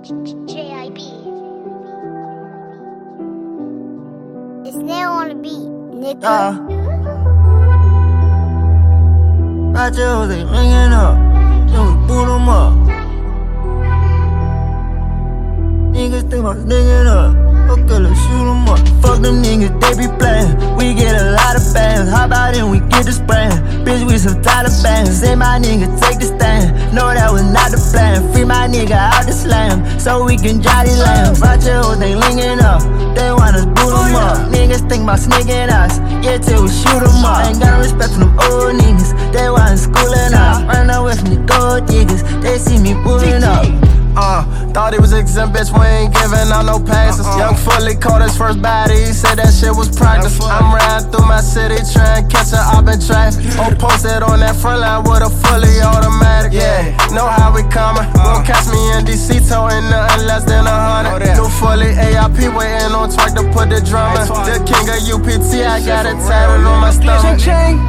JIB. It's now on the beat, nigga. Right there, they ringing up. Then we boot them up. Niggas think I'm niggas up. Okay, let's shoot them up. Fuck them niggas, they be playing. We get a lot of bands. How about it, we get the spraying? Bitch, we some Taliban. Say my nigga, take the stand. No, that was not the plan. Free my nigga out the slam, so we can jolly lamb. Right here, they linking up. They want us boot them up. Niggas think about sneaking us. Yeah, till we shoot them up. Ain't got no respect for them old niggas. They wasn't schooling up. Run away from the gold diggers. They see me moving up. Thought he was exempt, bitch, we ain't giving out no passes. Young Fully caught his first body, he said that shit was practice. I'm riding through my city, trying to catch a op in traffic. Posted on that front line with a fully automatic. Yeah, know how we coming. Won't catch me in DC, towing nothing less than 100. New Fully AIP, waiting on Twerk to put the drum in. The king of UPT, I got it tatted on my stomach.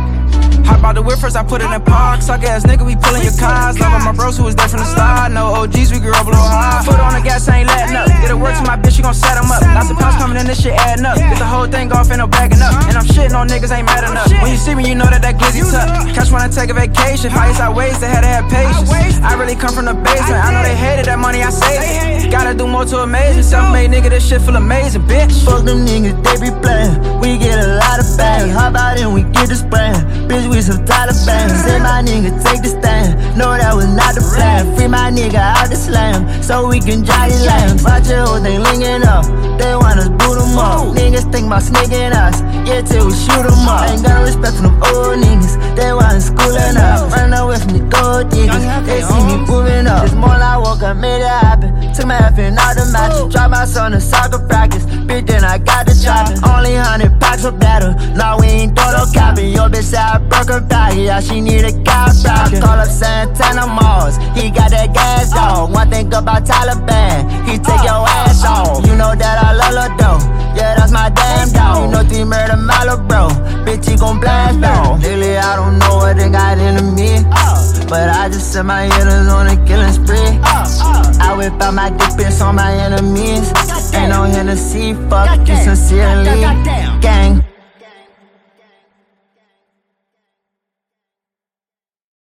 Hop out the whip first, I put it in park. Suck ass nigga, we pulling your cars. Love on my bros who was there from the start. No OGs, we grew up a little hard. Foot on the gas, ain't letting up. Get it work to my bitch, she gon' set them up. Lots of pounds coming in, this shit adding up. Get the whole thing off, ain't no bagging up. And I'm shitting on niggas, ain't mad enough. When you see me, you know that glizzy tuck. Catch when I take a vacation. Highest out ways, they had to have patience. I really come from the basement. I know they hated that money I saved. Gotta do more to amaze me. Self-made nigga, this shit feel amazing, bitch. Fuck them niggas, they be playing. We get a lot of bands. How about it, we get the spraying? Bitch, we some Taliban. Say my nigga, take the stand. No, that was not the plan. Free my nigga out the slam, so we can jolly lamb. Watch your whole thing linking up. They want us boot them up. Niggas think about sneaking us. Yeah, till we shoot them up. Ain't got no respect for them old niggas. They wasn't schooling up. Run away from the gold diggers. They see me moving up. This morning I woke up, made it happen. Took my effing out the mattress. Dropped my son to soccer practice. Bitch, then I got the chopping. Only 100 packs of battle. Now we ain't throw no capping. Your bitch said I broke her back. Yeah, she need a chiropractor. Call up Santana Mars. He got that gas dog. One thing about Taliban, he take your ass off. You know that I love her though. Yeah, that's my damn dog. You know 3 murder Malo, bro. Bitch, he gon' blast off. Lately, I don't know what they got into me, but I just set my hitters on a killing spree. I whip out my dick bitch on my enemies. Ain't no Hennessy, fuck you sincerely. Gang.